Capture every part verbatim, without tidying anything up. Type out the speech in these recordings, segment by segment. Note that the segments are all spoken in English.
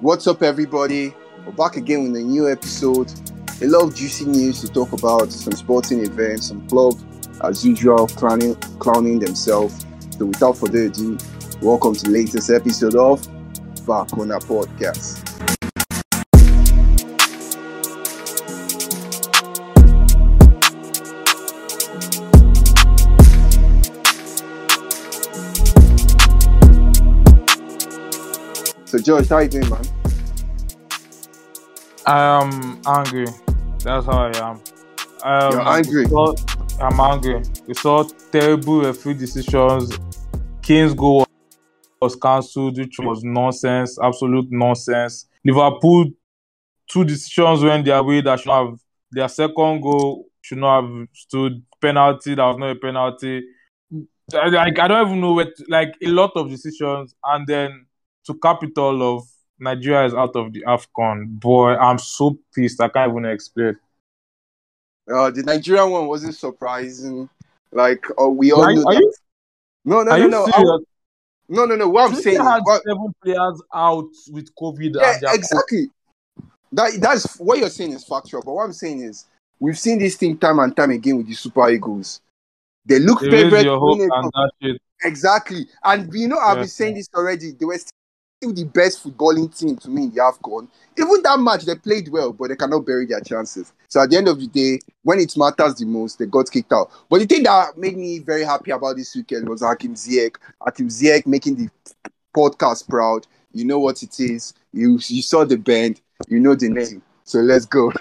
What's up, everybody? We're back again with a new episode. A lot of juicy news to talk about, some sporting events, some club, as usual, clowning, clowning themselves. So without further ado, welcome to the latest episode of Vakona Podcast. So George, how you doing, man? I am angry. That's how I am. Um, You're angry? Saw, I'm angry. We saw terrible referee decisions. Kane's goal was cancelled, which was nonsense, absolute nonsense. Liverpool, two decisions went their way that should not have. Their second goal should not have stood. Penalty, that was not a penalty. Like, I don't even know what, like, a lot of decisions. And then to cap it all off, Nigeria is out of the AFCON. Boy, I'm so pissed. I can't even explain. Uh, the Nigerian one wasn't surprising. Like, uh, we all Are, know are that. you, No, no, are no, you no. serious? I- no, no, no. What I'm saying Tunisia is, had what, seven players out with COVID. yeah, and their exactly. That that's what you're saying is factual. But what I'm saying is, we've seen this thing time and time again with the Super Eagles. They look They raise favorite. your to hope win a and that shit. Exactly. And you know, I've Yeah. been saying this already. They were still the best footballing team to me in the AFCON. Even that match, they played well, but they cannot bury their chances. So at the end of the day, when it matters the most, they got kicked out. But the thing that made me very happy about this weekend was Hakim Ziyech. Hakim Ziyech making the podcast proud. You know what it is. You you saw the band. You know the name. So let's go.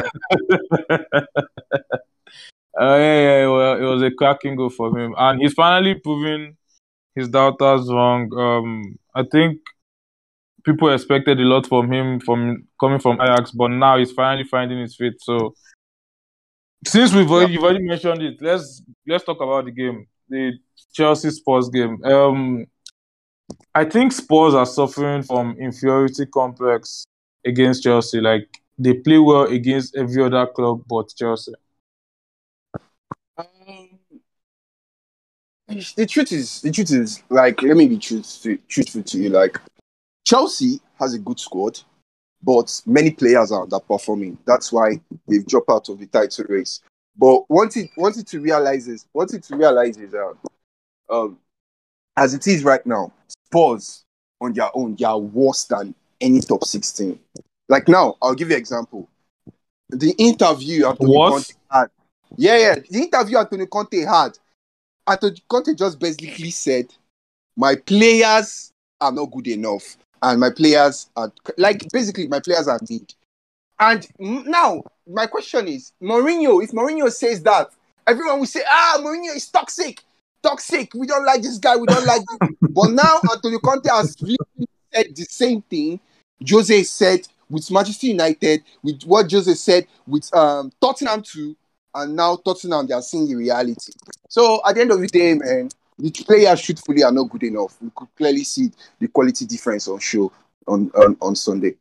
Uh, yeah, yeah, well, it was a cracking goal for him. And he's finally proving his doubters wrong. Um, I think people expected a lot from him from coming from Ajax, but now he's finally finding his feet. So since we've already, you've already mentioned it, let's let's talk about the game, the Chelsea Spurs game. Um, I think Spurs are suffering from inferiority complex against Chelsea. Like, they play well against every other club but Chelsea. Um, the truth is, the truth is, like, let me be truthful, truthful to you. Like, Chelsea has a good squad, but many players are underperforming. That's why they've dropped out of the title race. But wanted wanted to realize is wanted to realize is um, um as it is right now, Spurs on their own, they are worse than any top sixteen. Like, now, I'll give you an example. The interview Antonio What? Conte had. Yeah, yeah. The interview Antonio Conte had. Antonio Conte just basically said, my players are not good enough. And my players are, like, basically, my players are mid. And now, my question is, Mourinho, if Mourinho says that, everyone will say, ah, Mourinho is toxic. Toxic. We don't like this guy. We don't like this. But now, Antonio Conte has really said the same thing Jose said with Manchester United, with what Jose said with um, Tottenham too, and now Tottenham, they are seeing the reality. So at the end of the day, man, the players truthfully are not good enough. We could clearly see the quality difference on show on on, on Sunday.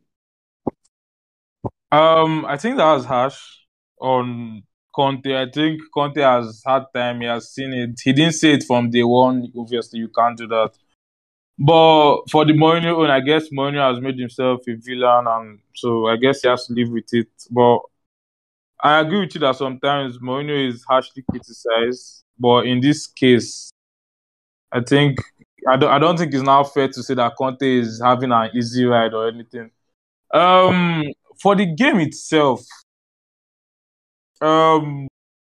Um, I think that was harsh on Conte. I think Conte has had time. He has seen it. He didn't say it from day one. Obviously, you can't do that. But for the Mourinho own, I guess Mourinho has made himself a villain, and so I guess he has to live with it. But I agree with you that sometimes Mourinho is harshly criticized. But in this case, I think I don't. I don't think it's now fair to say that Conte is having an easy ride or anything. Um, for the game itself, um,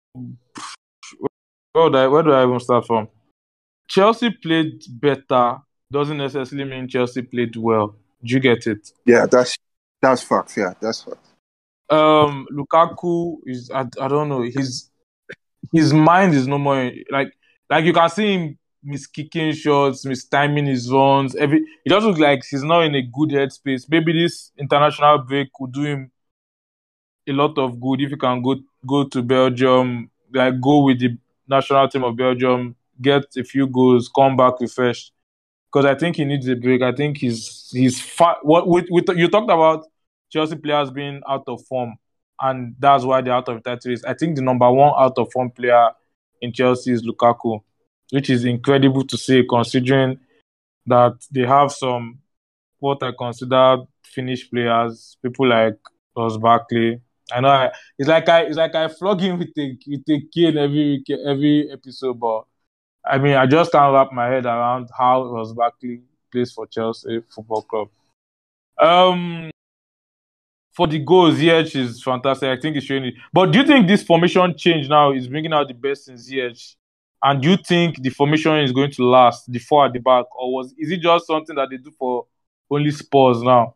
where do I, where do I even start from? Chelsea played better doesn't necessarily mean Chelsea played well. Do you get it? Yeah, that's that's facts. Yeah, that's facts. Um, Lukaku is I, I don't know. His his mind is no more like like you can see him miskicking shots, mistiming his runs. Every it just looks like he's not in a good headspace. Maybe this international break could do him a lot of good if he can go go to Belgium, like go with the national team of Belgium, get a few goals, come back refreshed. Because I think he needs a break. I think he's he's fa- what with, with you talked about Chelsea players being out of form, and that's why they're out of the title race. I think the number one out of form player in Chelsea is Lukaku, which is incredible to see considering that they have some what I consider finished players, people like Ross Barkley. I know I, it's like I it's like I flog him with a with a cane every week, every episode, but I mean I just can't wrap my head around how Ross Barkley plays for Chelsea Football Club. Um, for the goals, Ziyech is fantastic. I think he's showing it. But do you think this formation change now is bringing out the best in Ziyech? And do you think the formation is going to last, the four at the back, or was is it just something that they do for only Spurs now?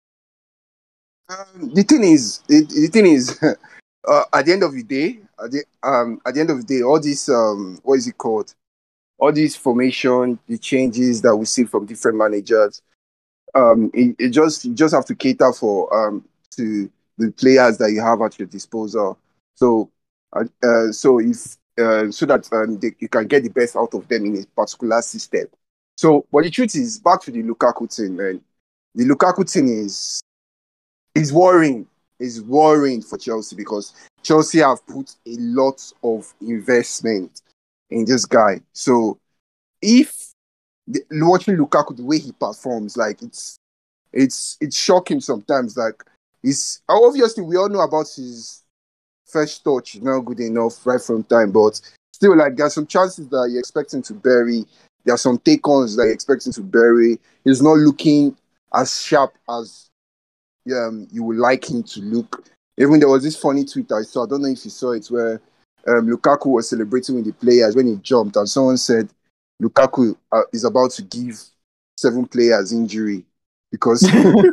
Um, the thing is, it, the thing is, uh, at the end of the day, at the, um, at the end of the day, all this, um, what is it called? All these formation, the changes that we see from different managers, um, it, it just you just have to cater for um to the players that you have at your disposal. So, uh, uh, so if uh, so that um, they, you can get the best out of them in a particular system. So, but the truth is, back to the Lukaku thing, man. The Lukaku thing is is worrying. Is worrying for Chelsea because Chelsea have put a lot of investment in this guy. So, if the, watching Lukaku the way he performs, like it's it's it's shocking sometimes. Like he's obviously we all know about his first touch is not good enough right from time, but still like there's some chances that you're expecting to bury. There are some take-ons that you're expecting to bury. He's not looking as sharp as um, you would like him to look. Even there was this funny tweet I saw. I don't know if you saw it, where um, Lukaku was celebrating with the players when he jumped, and someone said Lukaku uh, is about to give seven players injury because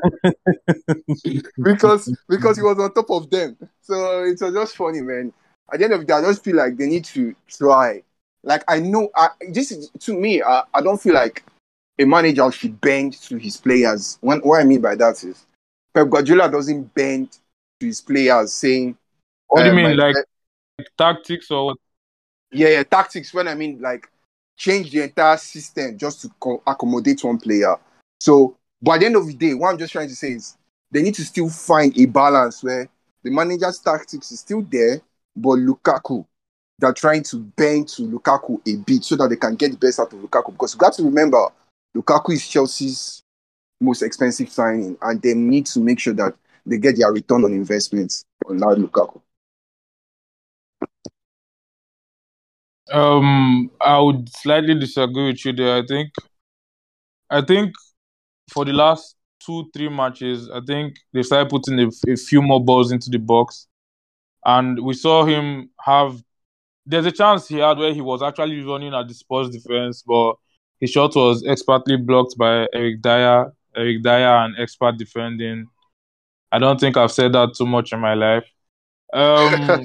because because he was on top of them. So it was just funny, man. At the end of the day, I just feel like they need to try. Like I know, I, this is to me. I, I don't feel like a manager should bend to his players. When, what I mean by that is Pep Guardiola doesn't bend to his players, saying, What do you um, mean, my, like tactics or what? yeah, yeah, tactics. When I mean like change the entire system just to co- accommodate one player. So, but at the end of the day, what I'm just trying to say is they need to still find a balance where the manager's tactics is still there, but Lukaku, they're trying to bend to Lukaku a bit so that they can get the best out of Lukaku. Because you got to remember, Lukaku is Chelsea's most expensive signing, and they need to make sure that they get their return on investments on that Lukaku. Um, I would slightly disagree with you there. I think, I think for the last two, three matches, I think they started putting a, a few more balls into the box, and we saw him have. There's a chance he had where he was actually running at the Spurs defense, but his shot was expertly blocked by Eric Dyer. Eric Dyer and expert defending. I don't think I've said that too much in my life. Um,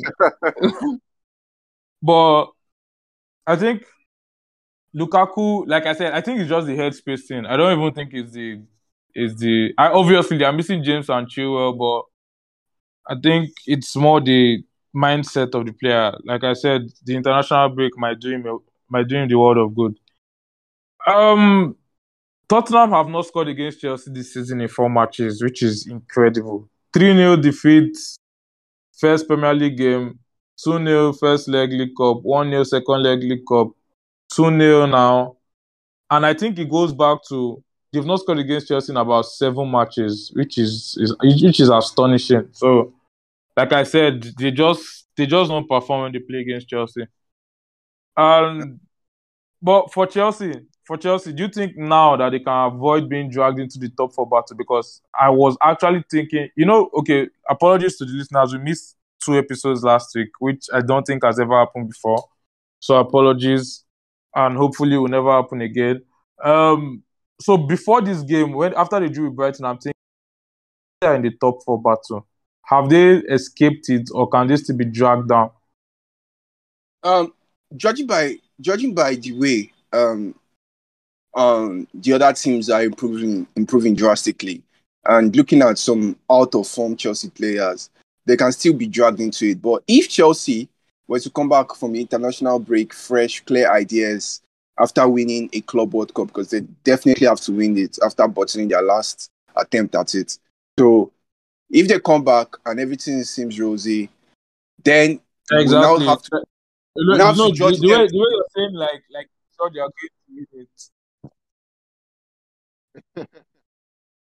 but I think Lukaku, like I said, I think it's just the headspace thing. I don't even think it's the it's the. I obviously they are missing James and Chilwell, but I think it's more the mindset of the player. Like I said, the international break might do him might do him the world of good. Um, Tottenham have not scored against Chelsea this season in four matches, which is incredible. three nil defeat, first Premier League game, two nil first leg League Cup, one nil second leg League Cup, two nil now. And I think it goes back to they've not scored against Chelsea in about seven matches, which is, is which is astonishing. So, like I said, they just they just don't perform when they play against Chelsea. And but for Chelsea, for Chelsea, do you think now that they can avoid being dragged into the top four battle? Because I was actually thinking, you know, okay, apologies to the listeners, we missed two episodes last week, which I don't think has ever happened before. So apologies, and hopefully it will never happen again. Um, so before this game, when after the drew with Brighton, I'm thinking they're in the top four battle. Have they escaped it, or can they still be dragged down? Um, judging by judging by the way um um the other teams are improving improving drastically, and looking at some out of form Chelsea players, they can still be dragged into it. But if Chelsea were to come back from the international break, fresh, clear ideas after winning a Club World Cup, because they definitely have to win it after botching their last attempt at it. So if they come back and everything seems rosy, then we'll now Exactly. have to You we know, now you have know to the, judge the them. way the way you're saying, like like sure they are going to win it.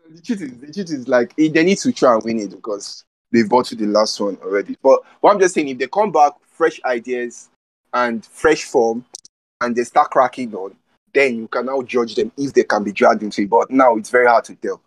The truth is, the truth is like eh, they need to try and win it because they've got to the last one already. But what I'm just saying, if they come back, fresh ideas and fresh form, and they start cracking on, then you can now judge them if they can be dragged into it. But now it's very hard to tell.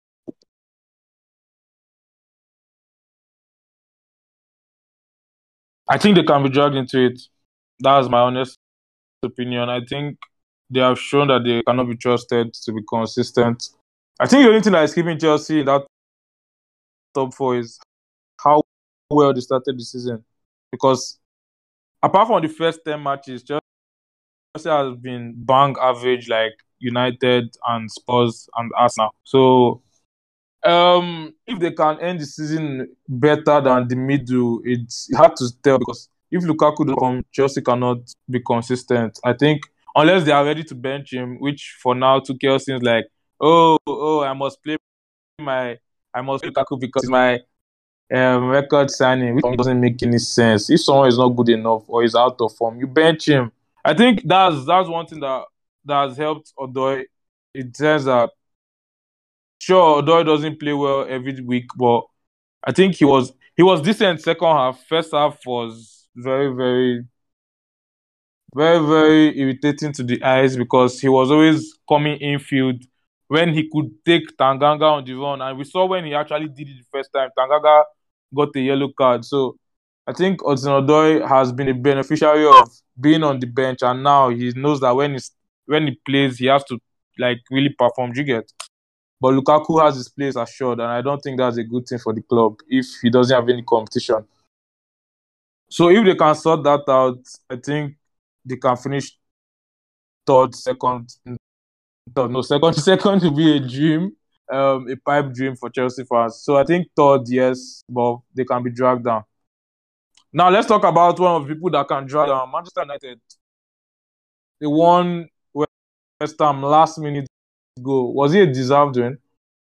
I think they can be dragged into it. That's my honest opinion. I think they have shown that they cannot be trusted to be consistent. I think the only thing that is keeping Chelsea in that top four is how well they started the season. Because apart from the first ten matches, Chelsea has been bang average like United and Spurs and Arsenal. So um, if they can end the season better than the middle, it's hard to tell because if Lukaku doesn't come, Chelsea cannot be consistent. I think unless they are ready to bench him, which for now Tuchel seems like, oh, oh, I must play my, I must play Lukaku because my um, record signing, which doesn't make any sense. If someone is not good enough or is out of form, you bench him. I think that's that's one thing that that has helped Odoi. It says that sure, Odoi doesn't play well every week, but I think he was he was decent second half. First half was very, very, very, very irritating to the eyes because he was always coming infield when he could take Tanganga on the run. And we saw when he actually did it the first time, Tanganga got a yellow card. So I think Hudson-Odoi has been a beneficiary of being on the bench, and now he knows that when he's when he plays, he has to like really perform. You get? But Lukaku has his place assured, and I don't think that's a good thing for the club if he doesn't have any competition. So if they can sort that out, I think they can finish third, second, third, no, second, second to be a dream, um, a pipe dream for Chelsea fans. So I think third, yes, but they can be dragged down. Now let's talk about one of the people that can drag down Manchester United. They won West Ham last minute goal. Was it a deserved win?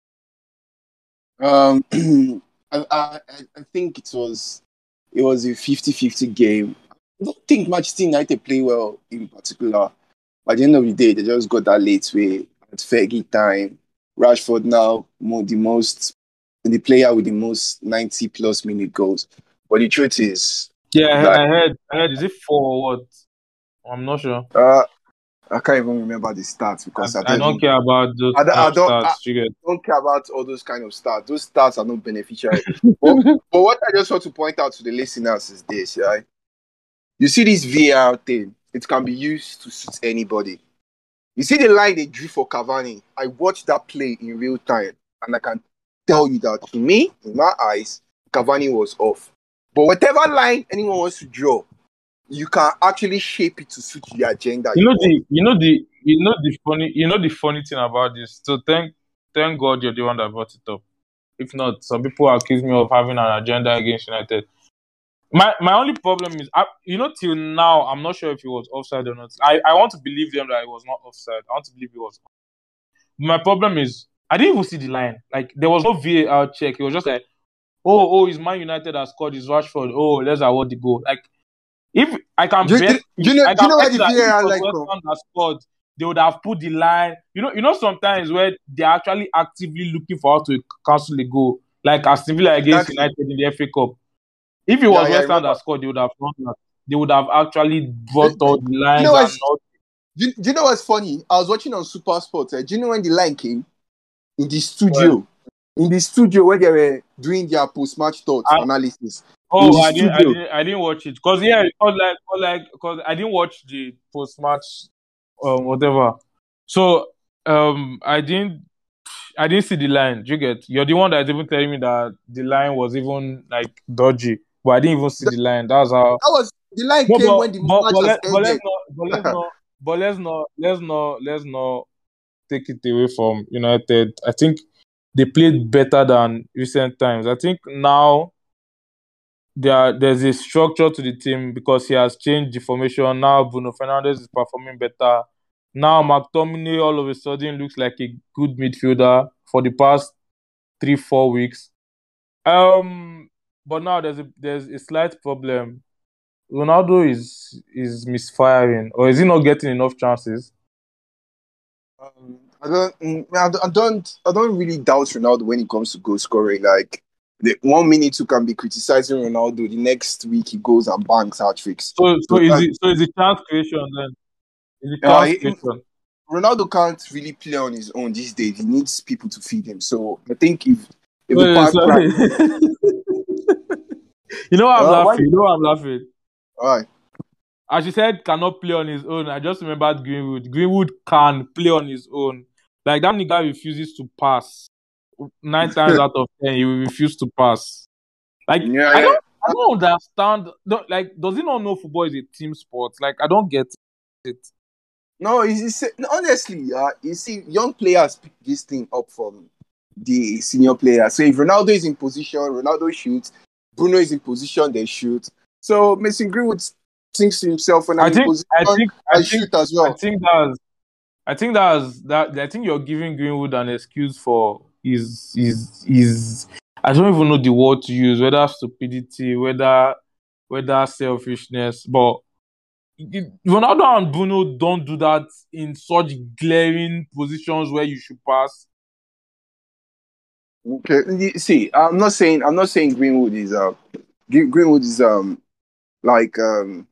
Um, I, I, I think it was it was a fifty-fifty game. I don't think Manchester United play well in particular. By the end of the day, they just got that late way at Fergie time. Rashford now more the most the player with the most ninety plus minute goals. But the truth is, Yeah, like, I heard. I heard. Is it four or what? I'm not sure. uh, I can't even remember the stats because I, I, I don't don't even, care about those I, don't- kind I of don't I stats. You get? don't care about all those kind of stats. Those stats are not beneficial. but, but what I just want to point out to the listeners is this, right? You see this V R thing, it can be used to suit anybody. You see the line they drew for Cavani. I watched that play in real time, and I can tell you that to me, in my eyes, Cavani was off. But whatever line anyone wants to draw, you can actually shape it to suit the agenda You you know want. the. You know the. You know the funny. You know the funny thing about this. So thank, thank God you're the one that brought it up. If not, some people accuse me of having an agenda against United. My my only problem is, I, you know, till now, I'm not sure if he was offside or not. I, I want to believe them that he was not offside. I want to believe he was. My problem is, I didn't even see the line. Like, there was no V A R check. It was just like, oh, oh, it's Man United that scored. It's Rashford. Oh, let's award the goal. Like, if I can Do, you- do, bet, you know? I Do you can know where bet the that if it V A R was line West from? Ham that scored, they would have put the line. You know, you know, sometimes where they're actually actively looking for how to cancel a goal, like Aston Villa against Exactly. United in the F A Cup. If it Yeah, was yeah, I West Ham remember. that scored, they would have done that. They would have actually brought Do, all the you know lines and what's not. do, you- do you know what's funny? I was watching on Super Sports. Eh? Do you know when the line came in the Well, studio? In the studio where they were doing their post-match thoughts I, analysis. In oh, the I didn't, I studio. didn't, I didn't watch it because yeah, because like, cause like, cause I didn't watch the post match, um, whatever. So, um, I didn't, I didn't see the line. Do you get? You're the one that's even telling me that the line was even like dodgy, but I didn't even see That, the line. That's how. that was the line No, came but when the but match but, has let, but let's ended. not, but let's not, but let's not, let's not, let's not take it away from United. I think they played better than recent times. I think now there there's a structure to the team because he has changed the formation. Now Bruno Fernandes is performing better. Now McTominay all of a sudden looks like a good midfielder for the past three four weeks. Um, but now there's a there's a slight problem. Ronaldo is is misfiring, or is he not getting enough chances? Um, I don't, mm, I don't, I don't, I don't really doubt Ronaldo when it comes to goal scoring. Like the one minute you can be criticizing Ronaldo, the next week he goes and bangs hat tricks. So so So is that, it so is it chance creation then? Is it uh, chance he- creation? Ronaldo can't really play on his own these days. He needs people to feed him. So I think if if the Wait, park crack, sorry. You know why I'm uh, why? laughing? You know why I'm laughing? All right. As you said, cannot play on his own. I just remembered Greenwood. Greenwood can play on his own. Like that nigga refuses to pass. Nine times out of ten, he will refuse to pass. Like Yeah, I yeah. don't, I don't understand. Don't- Like, does he not know football is a team sport? Like, I don't get it. No, it's, it's, honestly, uh, you see, young players pick this thing up from the senior players. So if Ronaldo is in position, Ronaldo shoots. Bruno is in position, they shoot. So Mason Greenwood thinks to himself, when I'm I in think, position, I think, I I think, shoot as I well. think that's, I think that's that. I think you're giving Greenwood an excuse for his, his, his. I don't even know the word to use. Whether stupidity, whether, whether selfishness, but it- Ronaldo and Bruno don't do that in such glaring positions where you should pass. Okay, you see, I'm not saying I'm not saying Greenwood is uh Greenwood is um like um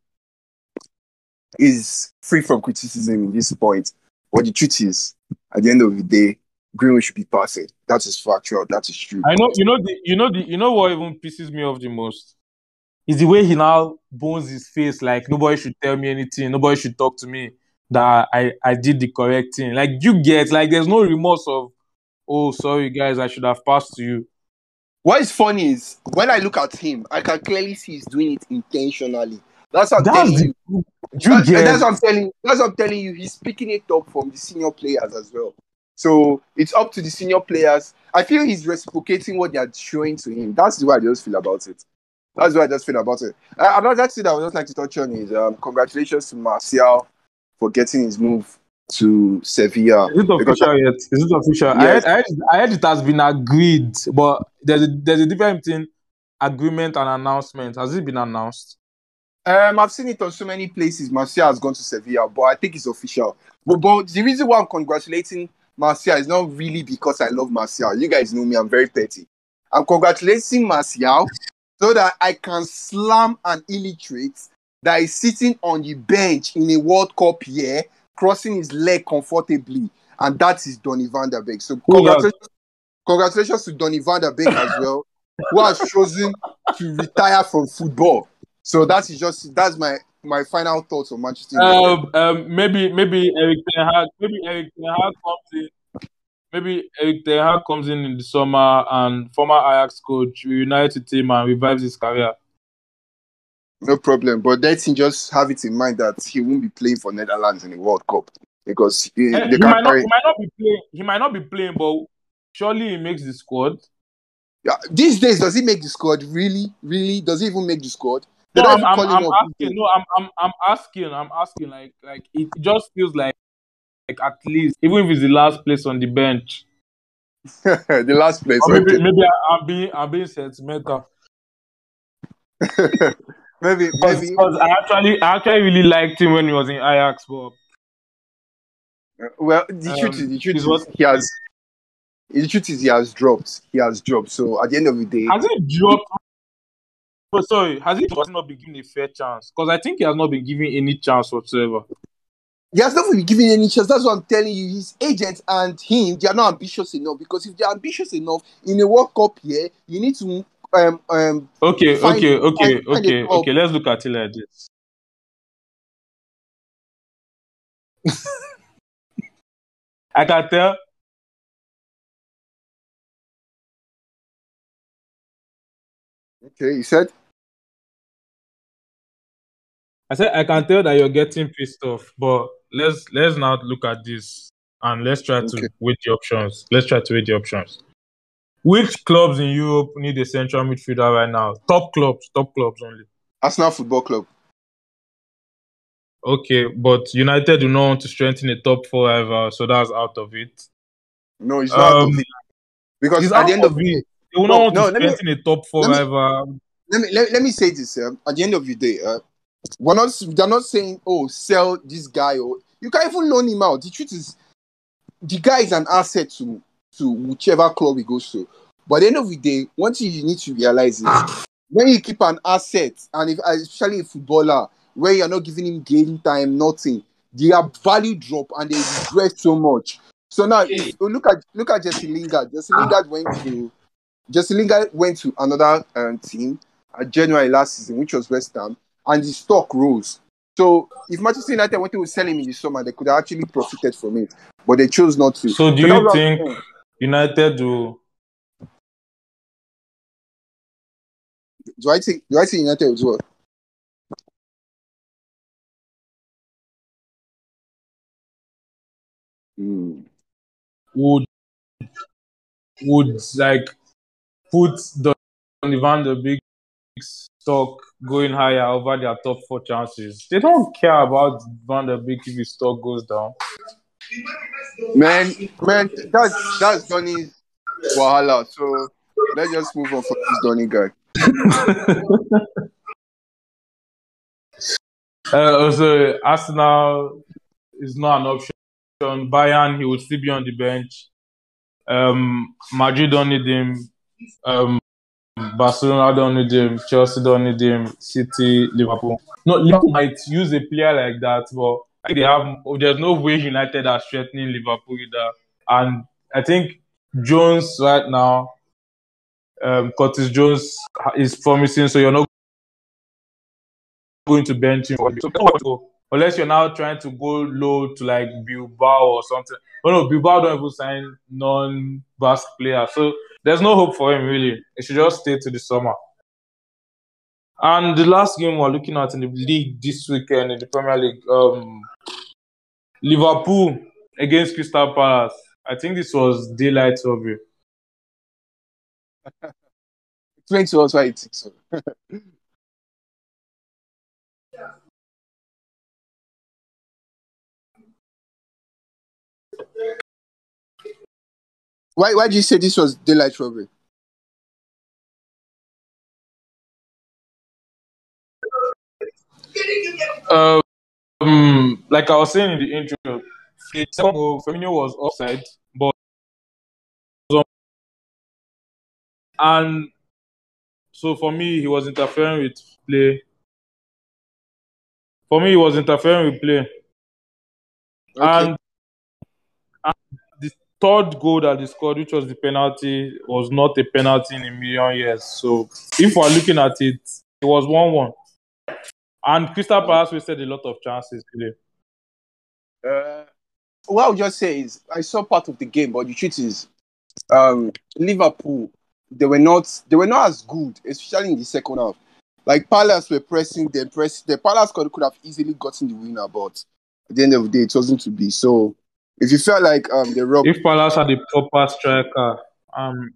is free from criticism in this point. But the truth is, at the end of the day, Greenwood should be passing. That is factual. That is true. I know, you know the, you know the, you know what even pisses me off the most is the way he now bones his face like nobody should tell me anything, nobody should talk to me that I I did the correct thing. Like you get like there's no remorse of oh sorry guys I should have passed to you. What is funny is when I look at him, I can clearly see he's doing it intentionally. That's what I'm That's telling the you. you That, and get that's what I'm telling you. That's what I'm telling you. He's picking it up from the senior players as well. So it's up to the senior players. I feel he's reciprocating what they are showing to him. That's the way I just feel about it. That's what I just feel about it. Uh, another thing I would just like to touch on is um, congratulations to Martial for getting his move to Sevilla. is it Because official yet? Is it official? I yes, heard, I heard, I heard it has been agreed, but there's a there's a difference between agreement and announcement. Has it been announced? um, I've seen it on so many places. Martial has gone to Sevilla, but I think it's official. But, but the reason why I'm congratulating Martial is not really because I love Martial. You guys know me, I'm very petty. I'm congratulating Martial so that I can slam an illiterate that is sitting on the bench in a World Cup year, crossing his leg comfortably, and that is Donny van der Beek. So Who's that? congratulations, congratulations to Donny van der Beek as well, who has chosen to retire from football. So that is just that's my my final thoughts on Manchester United. Um, um, maybe maybe Eric Ten Hag, maybe Eric Ten Hag comes in. Maybe Eric Ten Hag comes in in the summer and former Ajax coach reunites with him and revives his career. No problem, but let's just have it in mind that he won't be playing for Netherlands in the World Cup because he, Eh, they he can might not, carry. he might not be playing. He might not be playing, but surely he makes the squad. Yeah, these days, does he make the squad? Really, really? Does he even make the squad? They No, don't I'm, even I'm, call him I'm up these asking. days. No, I'm, I'm, I'm asking. I'm asking. Like, like it just feels like, like at least, even if it's the last place on the bench, The last place, or maybe, okay. maybe I, I'm being, I'm being sentimental. maybe, maybe. Because I actually, I actually really liked him when he was in Ajax, but Well, the truth is, um, the truth is is, what he has. The truth is, he has dropped. He has dropped. So at the end of the day, has he dropped? Oh, sorry, has he not been given a fair chance? Because I think he has not been given any chance whatsoever. he has not been given any chance. That's what I'm telling you. His agent and him, they are not ambitious enough. Because if they're ambitious enough in a World Cup year, you need to um um Okay, find okay, find, okay, find a okay, club. okay. Let's look at it like this. I can tell. Okay, you said. I said I can tell that you're getting pissed off, but let's let's now look at this and let's try Okay. to weigh the options. Let's try to weigh the options. Which clubs in Europe need a central midfielder right now? Top clubs, top clubs only. Arsenal Football Club. Okay, but United do not want to strengthen a top four ever, so that's out of it. No, it's not out Um, of it. Because it's at the out end of of the it. day, They will not no, want to no, let me strengthen a top let four me ever. let me let, let me say this. Um, at the end of the day, uh, we're not they're not saying, oh, sell this guy, or you can't even loan him out. The truth is, the guy is an asset to to whichever club he goes to. But at the end of the day, one thing you need to realize is when you keep an asset, and if, especially a footballer, where you're not giving him game time, nothing, their value drop and they regret so much. So now, if you look at look at Jesse Lingard, Jesse Lingard went to Jesse Lingard went to another um, team at January last season, which was West Ham, and the stock rose. So if Manchester United wanted to sell him in the summer, they could have actually profited from it, but they chose not to. So do So that's you what I'm think saying. United will? Do I think do I think United as well? Hmm. would would like put the Van der Beek stock going higher over their top four chances? They don't care about Van der Beek if his stock goes down. Man, man, that's that's Donny's wahala. So let's just move on from this Donny guy. Uh, also, Arsenal is not an option. Bayern, he will still be on the bench. Um, Madrid don't need him. Um, Barcelona don't need him. Chelsea don't need him. City, Liverpool. No, Liverpool might use a player like that, but I think they have. There's no way United are threatening Liverpool either. And I think Jones right now, um, Curtis Jones is promising, so you're not going to bench him. So, unless you're now trying to go low to like Bilbao or something. Oh no, Bilbao don't even sign non-Basque players. So there's no hope for him really. He should just stay to the summer. And the last game we're looking at in the league this weekend in the Premier League, um, Liverpool against Crystal Palace. I think this was daylight robbery. Explain to us why you think so. Why why did you say this was daylight robbery? Um, like I was saying in the intro, the second goal, Firmino was offside, but and so for me, he was interfering with play. For me, he was interfering with play, Okay. and, and the third goal that they scored, which was the penalty, was not a penalty in a million years. So if we're looking at it, it was one-one, and Crystal Palace wasted a lot of chances today. Uh, what I would just say is I saw part of the game, but the truth is, um, Liverpool they were not they were not as good, especially in the second half. Like Palace were pressing, they press the Palace could, could have easily gotten the winner, but at the end of the day, it wasn't to be. So if you felt like um they robbed, If Palace had a proper striker, um,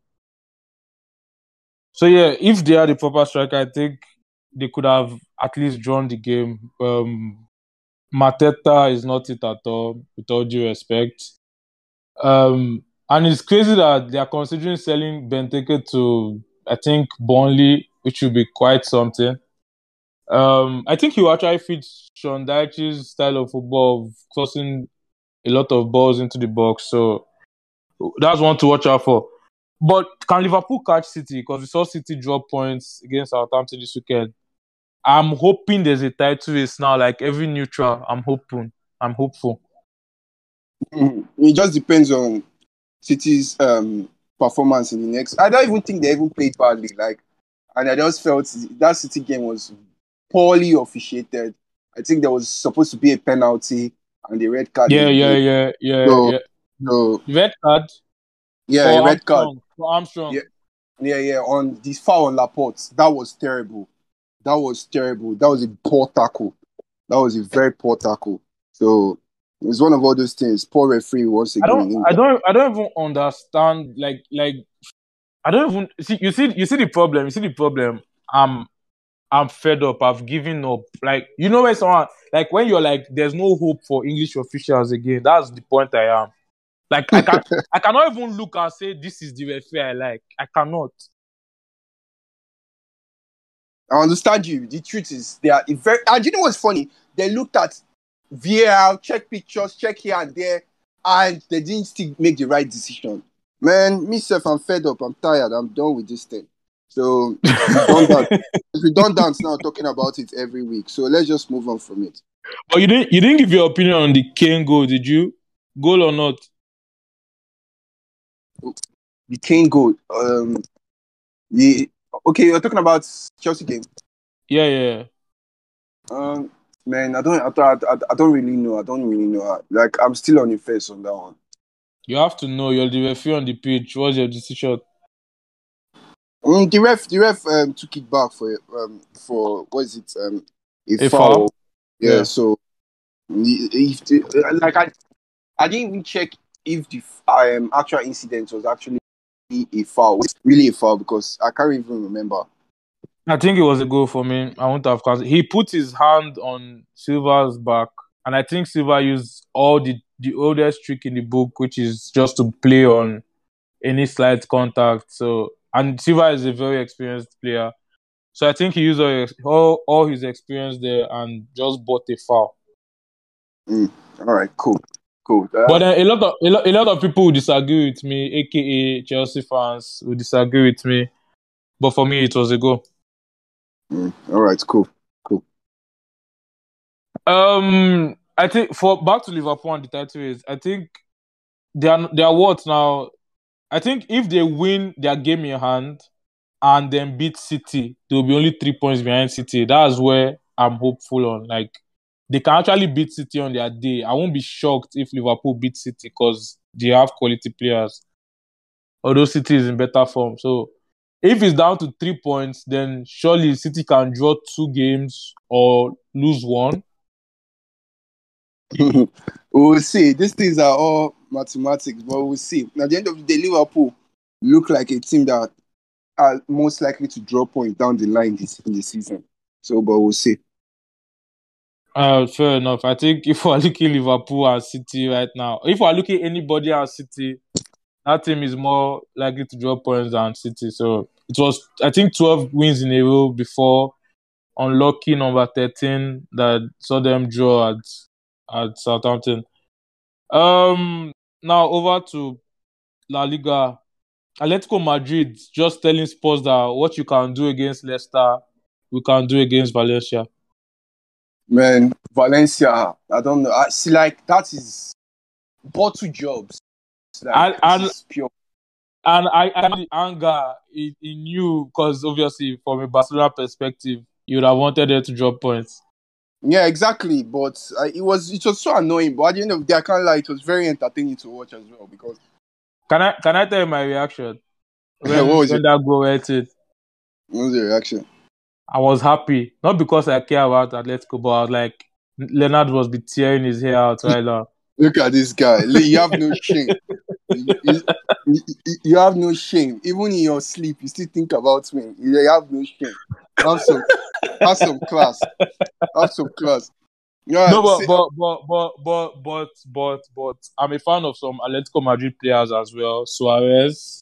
so yeah, if they had a proper striker, I think they could have at least drawn the game. Um, Mateta is not it at all, with all due respect. Um, and it's crazy that they are considering selling Benteke to, I think, Burnley, which would be quite something. Um, I think he will actually fit Sean Dyche's style of football of crossing a lot of balls into the box. So that's one to watch out for. But can Liverpool catch City? Because we saw City drop points against Southampton this weekend. I'm hoping there's a title race now, like every neutral. I'm hoping. I'm hopeful. it just depends on City's um performance in the next. I don't even think they even played badly. Like, and I just felt that City game was poorly officiated. I think there was supposed to be a penalty and the red card. Yeah, they yeah, gave. yeah, yeah, So, yeah. so Red card yeah, a for red card. Armstrong. For Armstrong. Yeah, yeah, yeah. On this foul on Laporte, that was terrible. That was terrible. That was a poor tackle. That was a very poor tackle. So it's one of all those things. Poor referee once I again don't, in I England. don't, I don't even understand. Like, like, I don't even see. You see, you see the problem. You see the problem. I'm, I'm fed up. I've given up. Like, you know, when someone, like, when you're like, there's no hope for English officials again. That's the point I am. Like, I can, I cannot even look and say this is the referee I like. I cannot. I understand you. The truth is, they are very. And you know what's funny? They looked at V A R, check pictures, check here and there, and they didn't still make the right decision. Man, myself, I'm fed up. I'm tired. I'm done with this thing. So it's redundant. It's redundant now talking about it every week. So let's just move on from it. But you didn't you didn't give your opinion on the Kane goal, did you? Goal or not? The Kane goal. Um, the okay, you're talking about Chelsea game. Yeah, yeah. Um, man, I don't, I, don't- I, I don't really know. I don't really know. Like, I'm still on the fence on that one. You have to know. You're the referee on the pitch. What's your decision? Mm, the ref, the ref um, took it back for um for what is it um a, A foul. foul? Yeah, Yeah. so if the, like I, I didn't even check if the um actual incident was actually a foul. It's really a foul because I can't even remember. I think it was a goal for me. I won't have cancelled. He put his hand on Silva's back, and I think Silva used all the, the oldest trick in the book, which is just to play on any slight contact. So, and Silva is a very experienced player, so I think he used all all, all his experience there and just bought a foul. Mm, all right, cool, cool. Uh, But then a lot of a lot, a lot of people will disagree with me, aka Chelsea fans will disagree with me. But for me, it was a goal. mm, all right, cool, cool. Um, I think for back to Liverpool and the title race, I think they are they are what now? I think if they win their game in hand and then beat City, they will be only three points behind City. That's where I'm hopeful on. Like they can actually beat City on their day. I won't be shocked if Liverpool beat City because they have quality players. Although City is in better form, so if it's down to three points, then surely City can draw two games or lose one. We'll see. These things are all mathematics, but we'll see. At the end of the day, Liverpool look like a team that are most likely to draw points down the line this in the season. So, but we'll see. Uh, fair enough. I think if we're looking Liverpool and City right now, if we're looking anybody and City, that team is more likely to draw points than City. So it was, I think, twelve wins in a row before unlucky number thirteen that saw them draw at at Southampton. Um, now over to La Liga. Atletico Madrid just telling Spurs that what you can do against Leicester, we can do against Valencia. Man, Valencia, I don't know. I see, like that is bottle jobs. Like And, this and is pure. And I, I the anger in, in you because obviously from a Barcelona perspective, you would have wanted them to drop points. Yeah, exactly. But uh, it was it was so annoying. But at the end of the day, I can't lie. It was very entertaining to watch as well because. Can I can I tell you my reaction when what was when it? that goal went in? What was your reaction? I was happy, not because I care about Atletico, but I was like, Leonard was be tearing his hair out right now. Look at this guy. You have no shame. You, you, you- you have no shame. Even in your sleep, you still think about me. You have no shame. Have some, have some class. Have some class. Yeah, No, but see, but but but but but but but I'm a fan of some Atletico Madrid players as well. Suarez,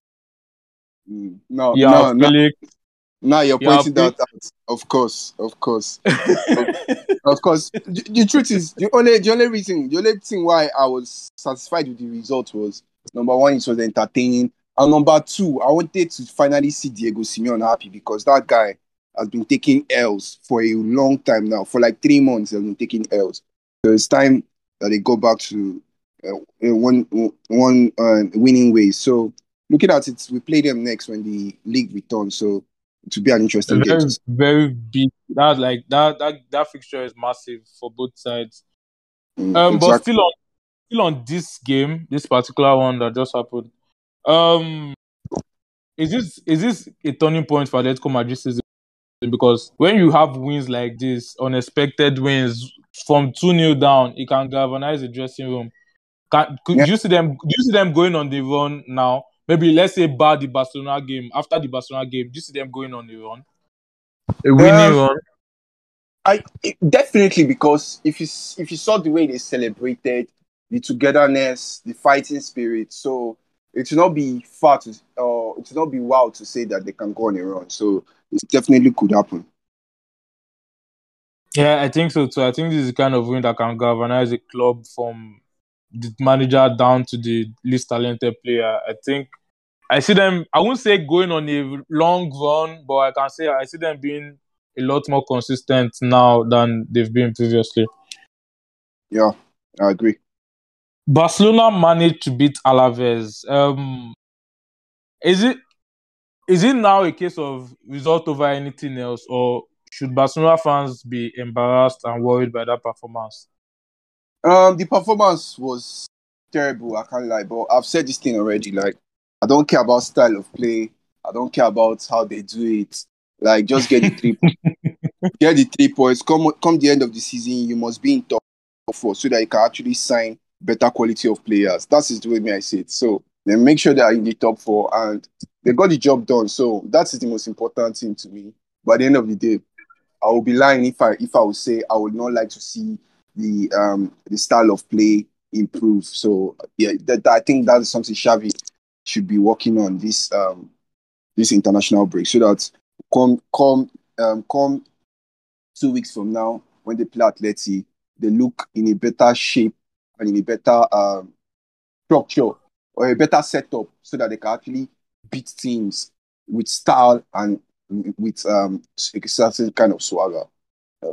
mm, no, yeah, no, no. Felix, Now you're yeah, pointing that out. Of course, of course, of, of course. The, the truth is, the only the only reason, the only thing why I was satisfied with the result was number one, it was entertaining, and number two, I wanted to finally see Diego Simeone happy because that guy has been taking L's for a long time now. For like three months, he's been taking L's. So it's time that they go back to uh, uh, one one uh, winning ways. So looking at it, we play them next when the league returns. So to be an interesting game. very very big. That's like that that that fixture is massive for both sides. Mm, Um, but exactly. still on still on this game, this particular one that just happened. Um, is this is this a turning point for Atletico Madrid season? Because when you have wins like this, unexpected wins from two nil down, it can galvanize the dressing room. Can, could Yeah. do you see them? Do you see them going on the run now? Maybe let's say bar the Barcelona game. After the Barcelona game, do you see them going on the run? A winning Um, run? I it, definitely because if you s- if you saw the way they celebrated, the togetherness, the fighting spirit, so it will not be far to or it will not be wild to say that they can go on a run. So it definitely could happen. Yeah, I think so too. I think this is the kind of win that can galvanize a club from the manager down to the least talented player. I think I see them. I won't say going on a long run, but I can say I see them being a lot more consistent now than they've been previously. Yeah, I agree. Barcelona managed to beat Alaves. Um, is it is it now a case of result over anything else, or should Barcelona fans be embarrassed and worried by that performance? Um, the performance was terrible. I can't lie, but I've said this thing already. Like, I don't care about style of play. I don't care about how they do it. Like, just get the three, get the three points. Come, come the end of the season, you must be in top four so that you can actually sign better quality of players. That is the way me I see it. So then make sure they are in the top four and they got the job done. So that is the most important thing to me. By the end of the day, I will be lying if I if I would say I would not like to see the um the style of play improve. So yeah, that, that I think that is something Xavi should be working on this um this international break so that come come um come two weeks from now when they play Atleti, they look in a better shape and in a better um structure or a better setup so that they can actually beat teams with style and with um a certain kind of swagger. Yeah.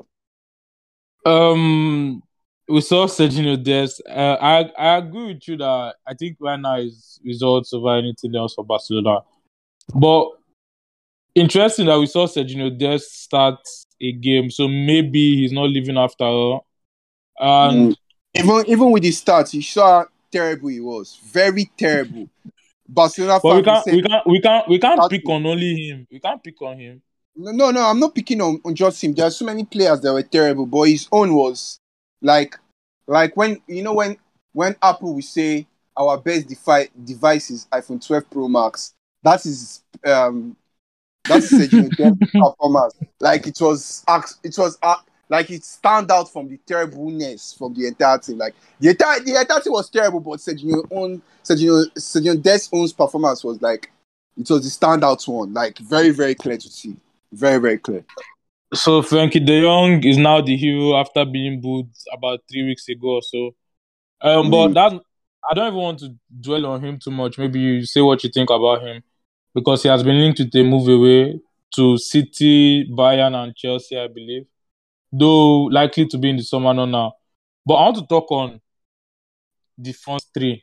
Um, we saw Sergio Dest. Uh, I I agree with you that I think right now is results over anything else for Barcelona. But interesting that we saw Sergio Dest start a game, so maybe he's not leaving after all. And Mm. Even even with his stats, you saw how terrible he was. Very terrible. Barcelona but we fans will can't say we can't we can't we can't pick starting. on only him. We can't pick on him. No, no, no, I'm not picking on, on just him. There are so many players that were terrible, but his own was like like when you know when when Apple will say our best defi- device is iPhone twelve Pro Max. That is um that is Sergio Dest's performance. Like it was act- it was uh, like it stand out from the terribleness from the entire team. Like the entire the entire team was terrible, but Sergio own Sergio Sergio Dest's own performance was like it was the standout one. Like very very clear to see, very very clear. So Frankie De Jong is now the hero after being booed about three weeks ago or so. Um, but Mm. that I don't even want to dwell on him too much. Maybe you say what you think about him because he has been linked with a move away to City, Bayern, and Chelsea, I believe. Though likely to be in the summer not now. But I want to talk on the front three.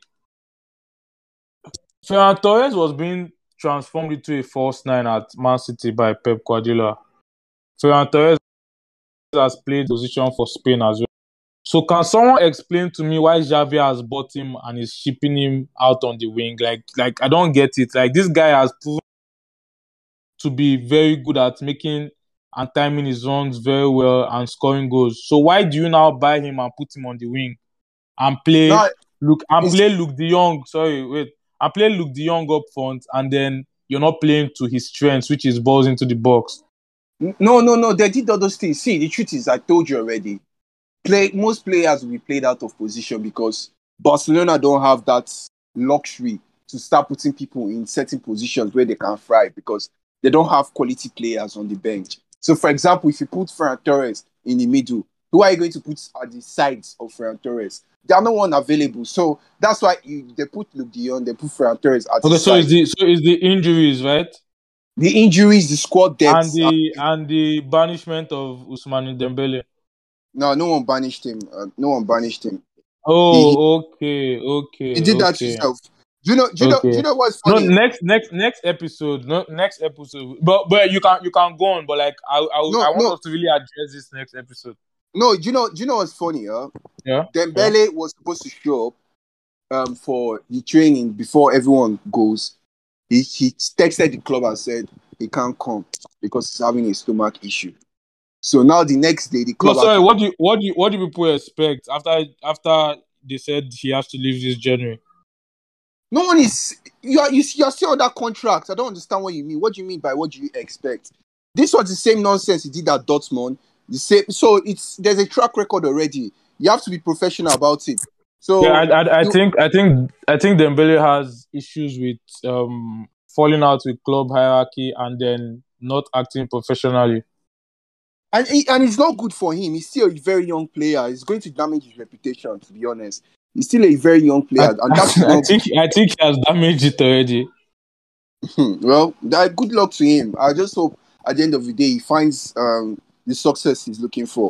Ferran Torres was being transformed into a false nine at Man City by Pep Guardiola. Ferran Torres has played position for Spain as well. So can someone explain to me why Xavi has bought him and is shipping him out on the wing? Like, like I don't get it. Like this guy has proven to be very good at making and timing his runs very well and scoring goals. So why do you now buy him and put him on the wing and play Now Luke and it's play Luke De Jong? Sorry, wait, and play Luke De Jong up front, and then you're not playing to his strengths, which is balls into the box. no no no. They did all those things. See, the truth is, I told you already. Play most players will be played out of position because Barcelona don't have that luxury to start putting people in certain positions where they can thrive because they don't have quality players on the bench. So, for example, if you put Ferran Torres in the middle, who are you going to put at the sides of Ferran Torres? There are no one available. So that's why you, they put Luke De Jong, they put Ferran Torres at Okay, his so is side. the so is the injuries, right? The injuries, the squad And depth. Uh, the and the banishment of Ousmane Dembele. no, no one banished him. Uh, no one banished him. He, he Oh, okay, he okay, did that okay, himself. Do you know? Do you know? Do okay. you know what's No, funny? next, next, next episode. No, next episode. But, but you can, you can go on. But like, I, I, No, I want no, us to really address this next episode. no. Do you know? Do you know what's funny? Huh? Yeah, yeah. Dembele was supposed to show up um for the training before everyone goes. He he texted the club and said he can't come because he's having a stomach issue. So now the next day the No, club sorry. actually. What do you, what do you, what do people expect after, after they said he has to leave this January? No one is. You are you you are still on that contract. I don't understand what you mean. What do you mean by what do you expect? This was the same nonsense he did at Dortmund. The same. So it's there's a track record already. You have to be professional about it. Yeah, I, So I, I you think, I think, I think Dembele has issues with um falling out with club hierarchy and then not acting professionally. and he, and it's not good for him. He's still a very young player. It's going to damage his reputation, to be honest. He's still a very young I, player, and that is I not. think I think he has damaged it already. Well, that, good luck to him. I just hope at the end of the day he finds um, the success he's looking for.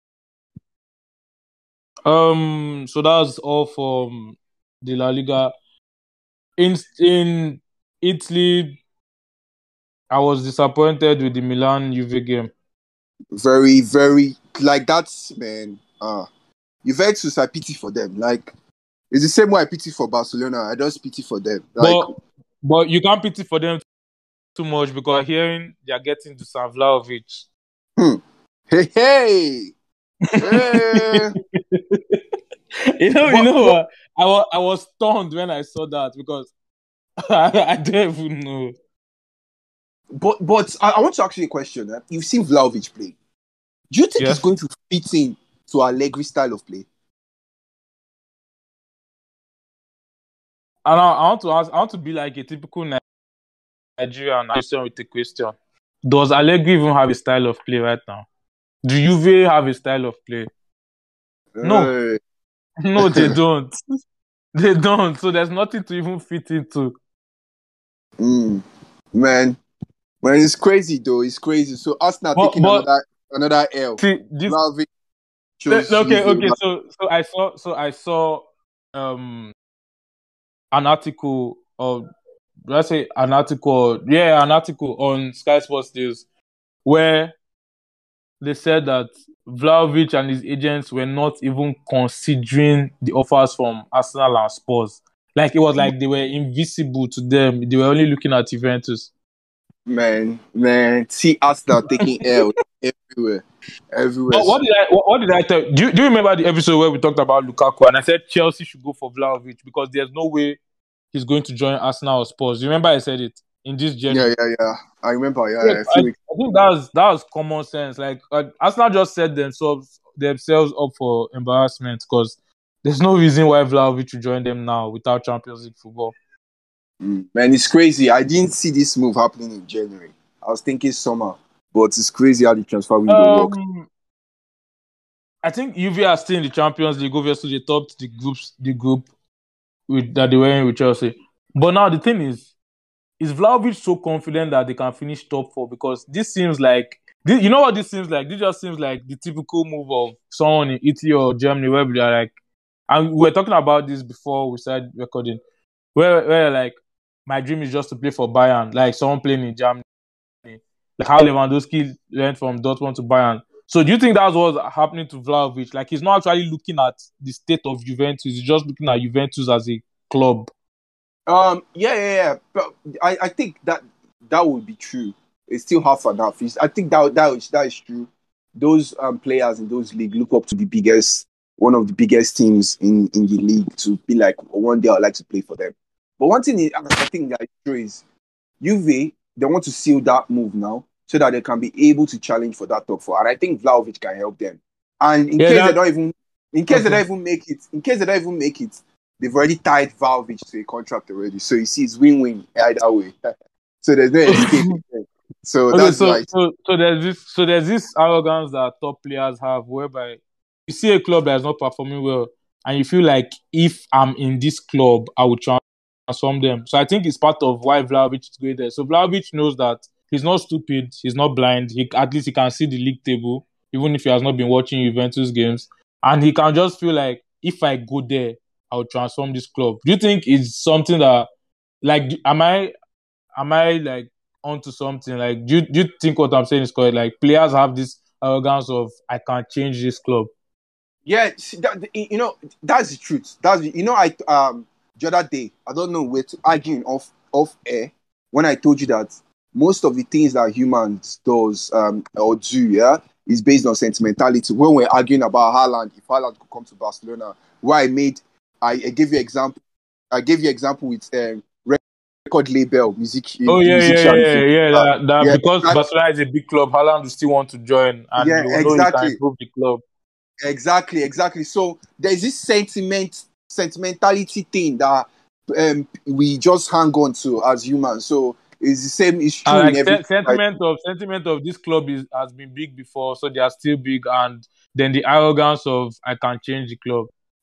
Um, so that's all from the La Liga. In in Italy, I was disappointed with the Milan Juve game. Very, very like that's man. Uh Juventus, I pity for them. Like it's the same way I pity for Barcelona. I just pity for them. Like, But but you can't pity for them too much because hearing they are getting to San Vlahovic. hmm. hey, hey, hey. you know, But, you know but, what? I was I was stunned when I saw that because I, I don't even know. but, but I, I want to ask you a question. Eh? You've seen Vlahovic play. Do you think Yes. he's going to fit in to Allegri's style of play? And I, I want to ask, I want to be like a typical Nigerian question with a question. Does Allegri even have a style of play right now? Do Juve have a style of play? No. Uh, No, they don't. They don't. So there's nothing to even fit into. mm, man, man, it's crazy though. It's crazy. So Arsenal But taking but another another L. see this. Vlahovic le- shows Okay, Juve. okay. So so I saw so I saw um an article or did I say an article? Yeah, an article on Sky Sports News where they said that Vlahovic and his agents were not even considering the offers from Arsenal and Spurs. Like it was like they were invisible to them. They were only looking at Juventus. Man, man, see Arsenal taking L everywhere, everywhere. What, what did I? What, what did I tell? Do you, do you remember the episode where we talked about Lukaku and I said Chelsea should go for Vlahovic because there's no way he's going to join Arsenal or Spurs? You remember I said it in this journey. Yeah, yeah, yeah. I remember. Yeah, Yes, yeah, a I, few weeks. I think that was that was common sense. Like uh, Arsenal just set themselves themselves up for embarrassment because there's no reason why Vlahovic should join them now without Champions League football. Mm. Man, it's crazy. I didn't see this move happening in January. I was thinking summer, but it's crazy how the transfer window works. Um, I think Juve are still in the Champions League. Obviously, they topped the groups, the group with that they were in with Chelsea. But now the thing is, is Vlahovic so confident that they can finish top four? Because this seems like, this, you know what this seems like? This just seems like the typical move of someone in Italy or Germany where they are like, and we were talking about this before we started recording, where where like my dream is just to play for Bayern, like someone playing in Germany, like how Lewandowski went from Dortmund to Bayern. So do you think that's what's happening to Vlahovic? Like he's not actually looking at the state of Juventus; he's just looking at Juventus as a club. Um, yeah, yeah, yeah. But I, I think that that would be true. It's still half and half. It's, I think that that is that is true. Those um, players in those league look up to the biggest, one of the biggest teams in, in the league to be like, one day I'd like to play for them. But one thing is, I think that is true is Juve, they want to seal that move now so that they can be able to challenge for that top four. And I think Vlahovic can help them. And in Yeah, case that- they don't even, in case they Okay. don't even make it, in case they don't even make it, they've already tied Vlahovic to a contract already. So you see, it's win-win either way. So there's no escape. So Okay, that's so, right. so so there's this so there's this arrogance that top players have, whereby you see a club that is not performing well, and you feel like if I'm in this club, I will transform them. So I think it's part of why Vlahovic is going there. So Vlahovic knows that he's not stupid, he's not blind. He at least he can see the league table, even if he has not been watching Juventus games, and he can just feel like if I go there, I'll transform this club. Do you think it's something that, like, am I am I like onto something? Like, do you, do you think what I'm saying is correct? Like, players have this arrogance of I can't change this club. Yeah, see, that, you know, that's the truth. That's the, you know, I um the other day, I don't know, we're arguing off off air when I told you that most of the things that humans does um or do, yeah, is based on sentimentality. When we're arguing about Haaland, if Haaland could come to Barcelona, where I made, I, I gave you example, I gave you example with um record label music. Oh yeah, yeah, musician. yeah, yeah, yeah. That, that Yeah, because that- Barcelona is a big club, Haaland will still want to join, and Yeah, you know he can exactly. improve the club. Exactly, exactly. So there's this sentiment, sentimentality thing that um, we just hang on to as humans. So it's the same. It's true And in like every. sen- sentiment of sentiment of this club is has been big before, so they are still big, and then the arrogance of I can change the club.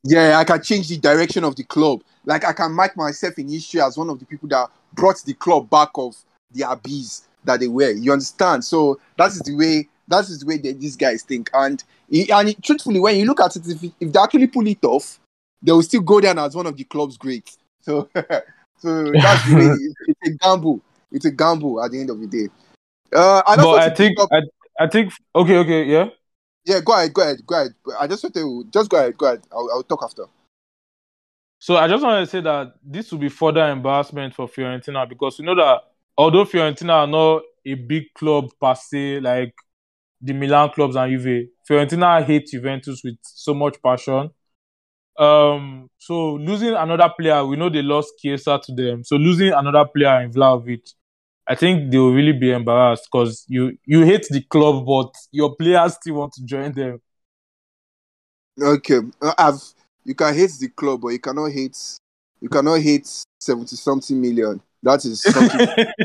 Yeah, I can change the direction of the club. Like I can mark myself in history as one of the people that brought the club back of the abyss that they were. You understand? So that is the way. That is the way that these guys think. And he, and it, truthfully, when you look at it, if, if they actually pull it off, they will still go down as one of the club's greats. So, so that's the way. It, it's a gamble. It's a gamble at the end of the day. Uh, I just But want I to pick think up. I, I think okay, okay, yeah. Yeah, go ahead, go ahead, go ahead. I just want to just go ahead, go ahead. I'll, I'll talk after. So I just want to say that this will be further embarrassment for Fiorentina because you know that although Fiorentina are not a big club per se, like the Milan clubs and Juve, Fiorentina hate Juventus with so much passion. Um, so losing another player, we know they lost Chiesa to them. So losing another player in Vlahovic, I think they will really be embarrassed because you you hate the club, but your players still want to join them. Okay, uh, I've you can hate the club, but you cannot hate you cannot hate seventy something million. That is something.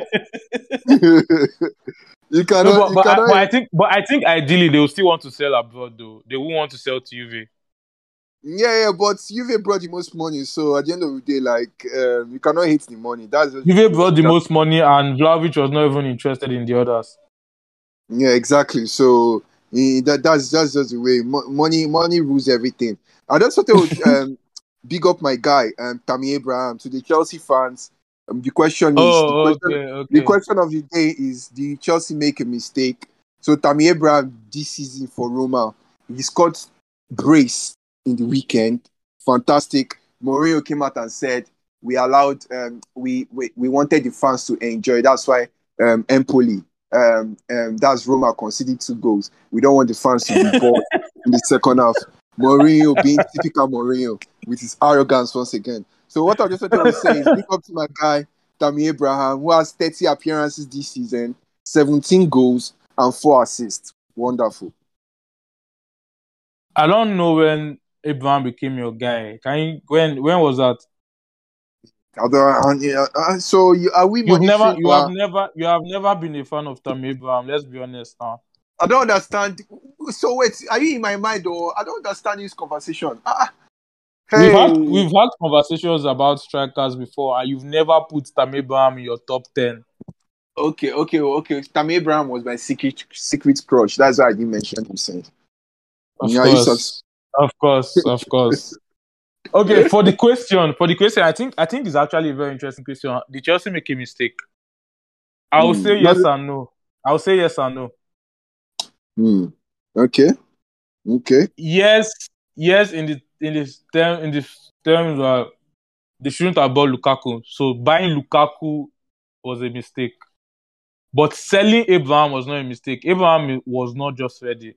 you No, cannot but you but I, cannot but I hate. think but I think ideally they will still want to sell abroad though. They will want to sell to Juve. Yeah, yeah, but Juve brought the most money, so at the end of the day, like um, you cannot hate the money. That's just the Juve truth. brought You the can, most money, and Vlahovic was not even interested in the others. yeah, exactly. So eh, that that's that's just the way Mo- money money rules everything. I just want to um, big up my guy, um, Tammy Abraham, to the Chelsea fans. Um, the question is the Oh, question okay, the okay. question of the day is: did Chelsea make a mistake? So Tammy Abraham this season for Roma, he scored brace in the weekend. Fantastic. Mourinho came out and said we allowed um, we, we we wanted the fans to enjoy. That's why um, Empoli, um, um, that's Roma conceded two goals. We don't want the fans to be bored in the second half. Mourinho being typical Mourinho with his arrogance once again. So what I just wanted to say is big up to my guy Tammy Abraham, who has thirty appearances this season, seventeen goals and four assists. Wonderful. I don't know when Abraham became your guy. Can you when when was that? Although, uh, yeah, uh, so you, are we You've never monitoring you have our? never you have never been a fan of Tammy Abraham. Let's be honest now. I don't understand. So wait, are you in my mind or I don't understand this conversation? Ah, We've had hey, we've had conversations about strikers before, and you've never put Tammy Abraham in your top ten. okay, okay, okay. Tammy Abraham was my secret secret crush. That's why I didn't mention him. Saying, Of yeah, you saw. course, of course, of course. Okay, for the question, for the question, I think I think it's actually a very interesting question. Did Chelsea make a mistake? I will say Hmm. Not, yes and no. I will say yes and no. hmm. Okay, okay. Yes, yes, in the in the term in the terms uh, they shouldn't have bought Lukaku. So buying Lukaku was a mistake. But selling Abraham was not a mistake. Abraham was not just ready.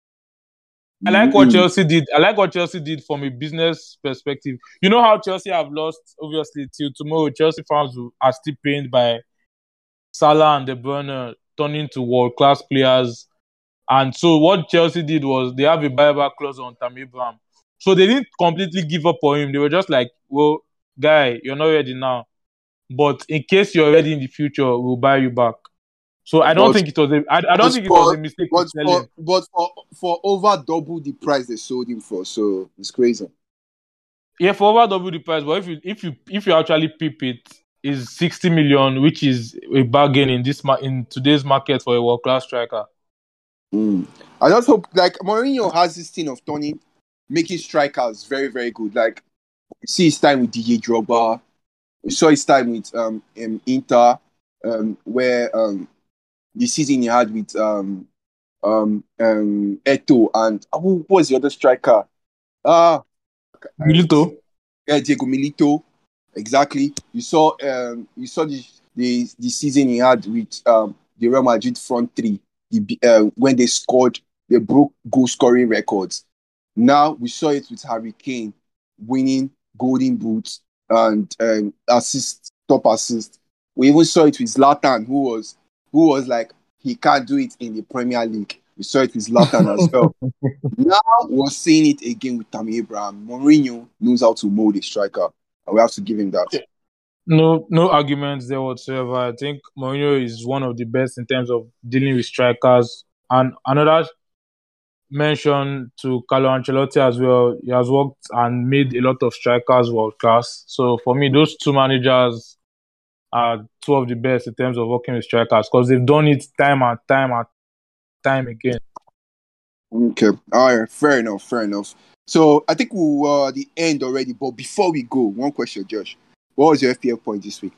I like what Hmm. Chelsea did. I like what Chelsea did from a business perspective. You know how Chelsea have lost, obviously, till tomorrow. Chelsea fans are still pained by Salah and De Bruyne turning to world-class players. And so what Chelsea did was they have a buyback clause on Tammy Abraham. So they didn't completely give up on him. They were just like, well, guy, you're not ready now. But in case you're ready in the future, we'll buy you back. So I don't But think it was a I, I don't but think it was for a mistake to but sell for him. but for for over double the price they sold him for. So it's crazy. Yeah, for over double the price. But if you if you if you actually peep it, is sixty million, which is a bargain in this ma- in today's market for a world class striker. Hmm. I just hope like Mourinho has this thing of turning making strikers very very good. Like you see his time with D J Drogba. We saw his time with um, um Inter, um, where um the season he had with um um um Eto and uh, who was the other striker? Ah, uh, Milito. yeah, Diego Milito. Exactly. You saw um you saw the the, the season he had with um the Real Madrid front three. The, uh, when they scored, they broke goal scoring records. Now we saw it with Harry Kane winning golden boots and um, assist, top assist. We even saw it with Zlatan, who was who was like he can't do it in the Premier League. We saw it with Zlatan as well. Now we're seeing it again with Tammy Abraham. Mourinho knows how to mold a striker, and we have to give him that. No, no arguments there whatsoever. I think Mourinho is one of the best in terms of dealing with strikers. And another mention to Carlo Ancelotti as well. He has worked and made a lot of strikers world class. So for me, those two managers are two of the best in terms of working with strikers because they've done it time and time and time again. Okay, all right, fair enough, fair enough. So I think we were at the end already, but before we go, one question, Josh. What was your F P L point this week?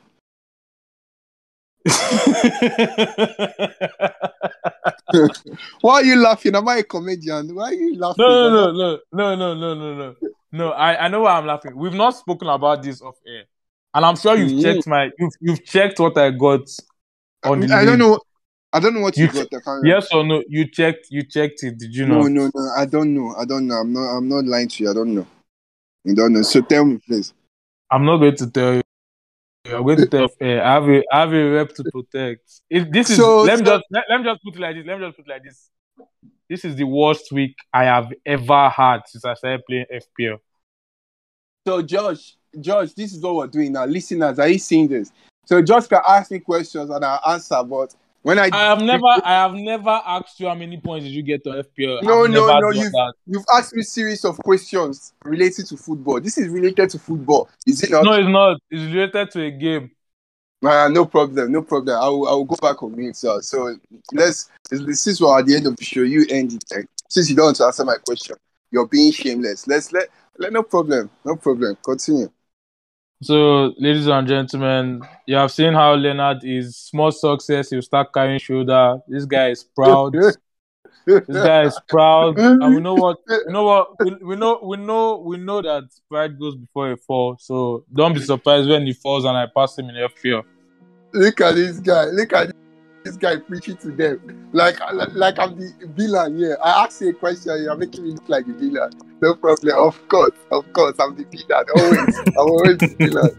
Why are you laughing? Am I a comedian? Why are you laughing? No, no, no, no, no, no, no, no, no. I, I know why I'm laughing. We've not spoken about this off air, and I'm sure you've Mm-hmm. checked my you've you've checked what I got on the I league. don't know. I don't know what you, You got. I can't Yes or no? You checked. You checked it. Did you no, not? no, no. I don't know. I don't know. I'm not. I'm not lying to you. I don't know. I don't know. So tell me, please. I'm not going to tell you. I'm going to tell you. eh, I have a I have a rep to protect. If this is So- let me so- just let, let me just put it like this. Let me just put it like this. This is the worst week I have ever had since I started playing F P L. So Josh, Josh, this is what we're doing now. Listeners, are you seeing this? So Josh can ask me questions and I'll answer, but when I I have never I have never asked you how many points did you get on F P L. No, I've no, never no. done You've that. you've asked me a series of questions related to football. This is related to football, is it not? No, it's not. It's related to a game. Uh, no problem, no problem. I will, I will go back on mute. So, so let's. This is what at the end of the show you end it. eh? Since you don't want to answer my question, you're being shameless. Let's let. let no problem, no problem. Continue. So, ladies and gentlemen, you have seen how Leonard is small success. He'll start carrying shoulder. This guy is proud. This guy is proud. And we know what you know what we, we know we know we know that pride goes before a fall. So don't be surprised when he falls and I pass him in F P L. Look at this guy. Look at this guy preaching to them like like, like I'm the villain here. I ask you a question, you're making me look like the villain. No problem. Of course, of course, I'm the villain. Always, I'm always the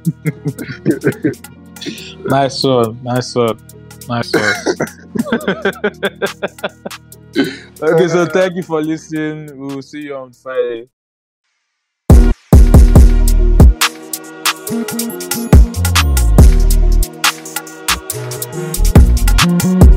villain. Nice one, nice one, nice one. Okay, so thank you for listening. We will see you on Friday.